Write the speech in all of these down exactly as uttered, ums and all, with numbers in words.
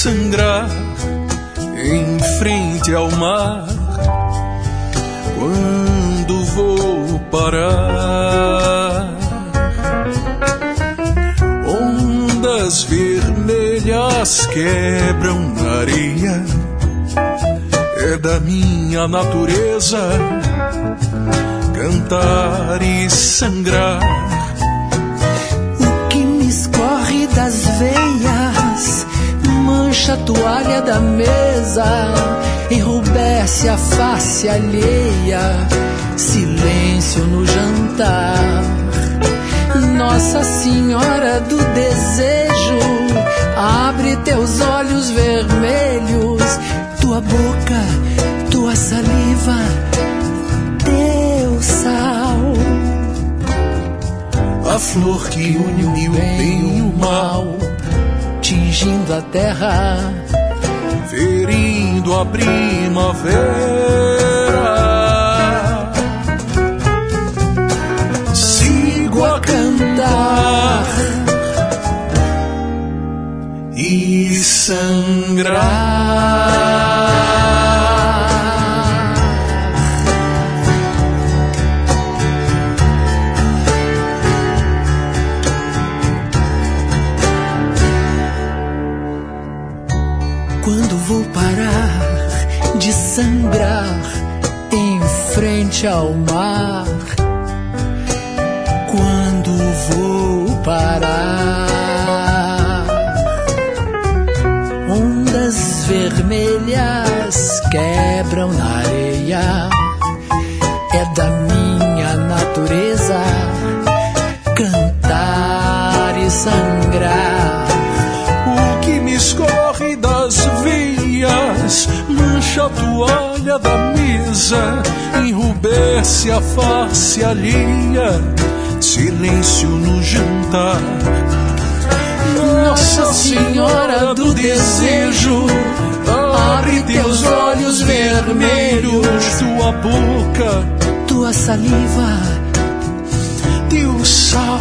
sangrar em frente ao mar. Quando vou parar, ondas vermelhas quebram na areia. É da minha natureza cantar e sangrar. O que me escorre das veias mancha a toalha da mesa, enrubesce a face alheia, silêncio no jantar. Nossa Senhora do Desejo, abre teus olhos vermelhos, tua boca, tua saliva, teu sal. A flor que une o bem e o mal, tingindo a terra, ferindo a primavera. Sigo a cantar e sangrar. Quando vou parar de sangrar em frente ao mar? Quando vou parar? Ondas vermelhas quebram na areia. É da minha natureza cantar e sangrar. O que me escorre das veias mancha a toalha da mesa, enrubesce a face alheia, silêncio no jantar. Nossa Senhora do Desejo, abre teus olhos vermelhos, tua boca, tua saliva, teu sal.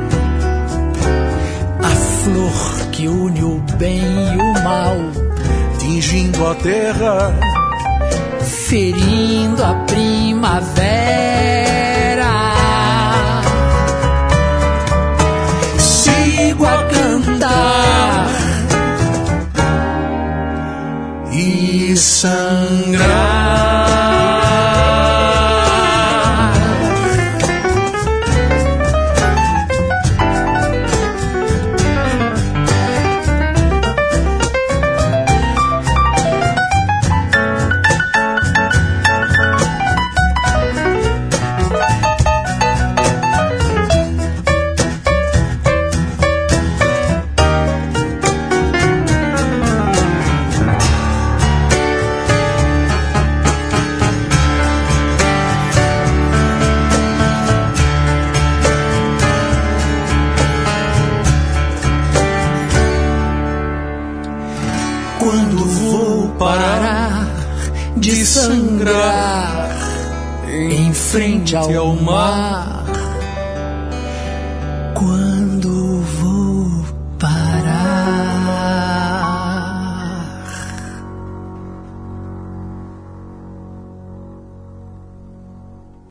A flor que une o bem e o mal, tingindo a terra, ferindo a primavera. Sigo a cantar e sangrar. Quando vou parar de sangrar em frente ao mar?